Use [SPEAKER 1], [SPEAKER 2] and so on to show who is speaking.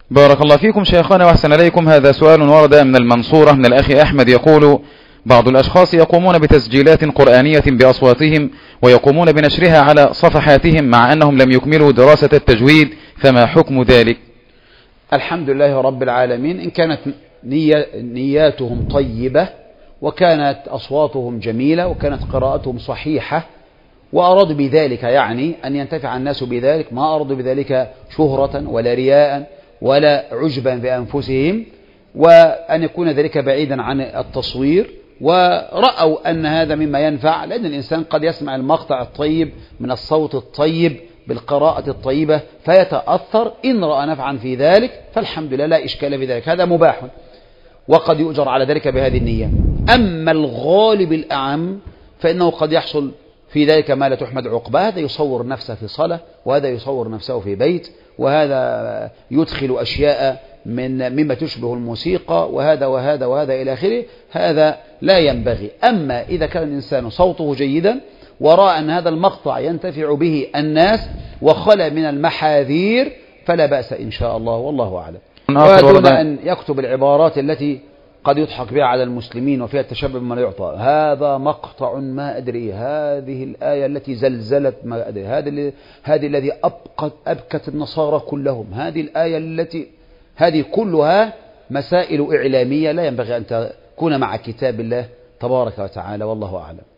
[SPEAKER 1] بارك الله فيكم شيخنا وأحسن إليكم. هذا سؤال ورد من المنصورة من الأخ أحمد، يقول: بعض الأشخاص يقومون بتسجيلات قرآنية بأصواتهم ويقومون بنشرها على صفحاتهم مع أنهم لم يكملوا دراسة التجويد، فما حكم ذلك؟
[SPEAKER 2] الحمد لله رب العالمين. إن كانت نياتهم طيبة وكانت أصواتهم جميلة وكانت قراءتهم صحيحة وأرادوا بذلك يعني أن ينتفع الناس بذلك، ما أرادوا بذلك شهرة ولا رياء ولا عجبا بأنفسهم، وأن يكون ذلك بعيدا عن التصوير، ورأوا أن هذا مما ينفع، لأن الإنسان قد يسمع المقطع الطيب من الصوت الطيب بالقراءة الطيبة فيتأثر. إن رأى نفعا في ذلك فالحمد لله، لا إشكال في ذلك، هذا مباح وقد يؤجر على ذلك بهذه النية. أما الغالب الأعم فإنه قد يحصل في ذلك ما لا تحمد عقباه، هذا يصور نفسه في صلاة، وهذا يصور نفسه في بيت، وهذا يدخل أشياء مما تشبه الموسيقى، وهذا إلى آخره. هذا لا ينبغي. أما إذا كان الإنسان صوته جيدا ورأى أن هذا المقطع ينتفع به الناس وخلى من المحاذير فلا بأس إن شاء الله، والله أعلم. ودون أن يكتب العبارات التي قد يضحك بها على المسلمين وفيها التشبه بما لا يعطى: هذا مقطع ما أدري، هذه الآية التي زلزلت ما أدري، هذه الذي أبكت النصارى كلهم، هذه الآية التي، هذه كلها مسائل إعلامية لا ينبغي أن تكون مع كتاب الله تبارك وتعالى، والله أعلم.